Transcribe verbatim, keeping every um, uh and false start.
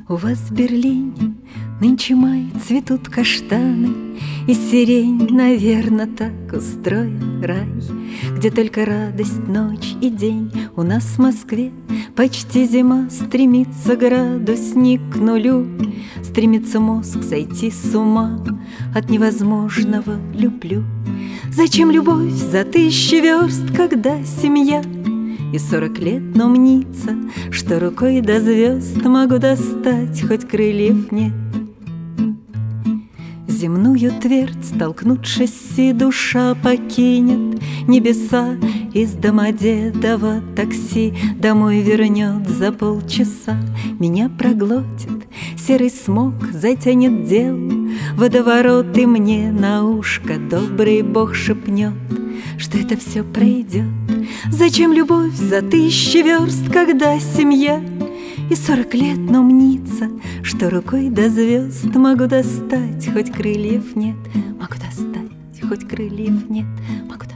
У вас в Берлине нынче май, цветут каштаны, и сирень, наверно, так устроен рай, где только радость, ночь и день. У нас в Москве почти зима, стремится градусник к нулю, стремится мозг сойти с ума от невозможного «люблю». Зачем любовь за тысячи верст, когда семья? И сорок лет, но мнится, что рукой до звезд могу достать, хоть крыльев нет. Земную твердь, столкнувшись, и душа покинет небеса, из Домодедово такси домой вернет за полчаса. Меня проглотит серый смог, затянет дел водоворот, и мне на ушко добрый Бог шепнет, что это все пройдет. Зачем любовь за тысячи верст, когда семья? И сорок лет, но мнится, что рукой до звезд могу достать, хоть крыльев нет, могу достать, хоть крыльев нет, могу